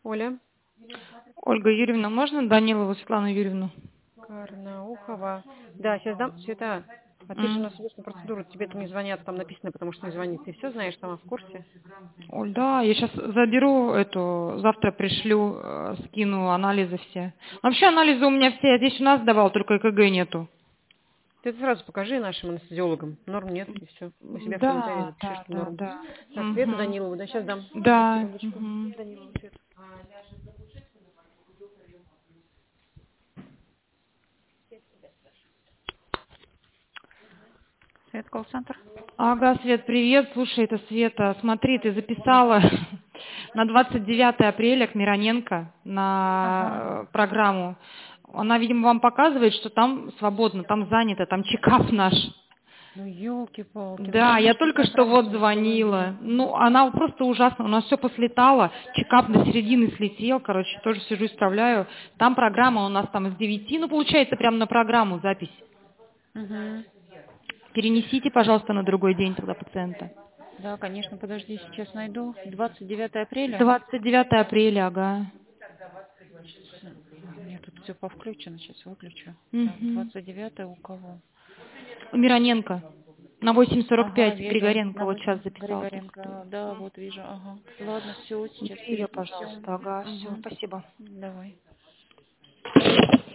Оля Ольга Юрьевна, можно Данилову Светлану Юрьевну? Карнаухова. Да, сейчас дам. Света, а ты же у М. нас идешь на процедуру, тебе там не звонят, там написано, потому что не звонит. Ты все знаешь, там в курсе? Оль, да, я сейчас заберу завтра пришлю, скину анализы все. Вообще анализы у меня все, я здесь у нас давал, только ЭКГ нету. Ты это сразу покажи нашим анестезиологам. Норм нет, и все. У себя в комментариях Да, запиши, да, что да, норм. да. Так, Свету Мгм. Данилову, да, сейчас дам. Сейчас, Да. секундочку. Мгм. Данилову Свету. Свет, колл-центр. Ага, Свет, привет. Слушай, это Света. Смотри, ты записала на 29 апреля к Мироненко Ага. на программу. Она, видимо, вам показывает, что там свободно, там занято, там чекап наш. Ну, елки-палки, ну, Да, я конечно, только что программа вот тяжелая. звонила. Ну, она просто ужасно, у нас все послетало, чекап до середины слетел, короче, тоже сижу, исправляю. Там программа у нас там с 9, ну, получается, прямо на программу запись. Угу. Перенесите, пожалуйста, на другой день тогда пациента. Да, конечно, подожди, сейчас найду. 29 апреля. 29 апреля, ага. У меня тут все повключено, сейчас выключу. Так, Угу. 29 у кого? У Мироненко. На Ага, 8:45 вижу. Григоренко На вот сейчас 8 записал только что. Григоренко. Да, вот вижу. Ага. Ладно, все, сейчас Бери ее, перенесем. пожалуйста, ага, все, Угу. спасибо. Давай.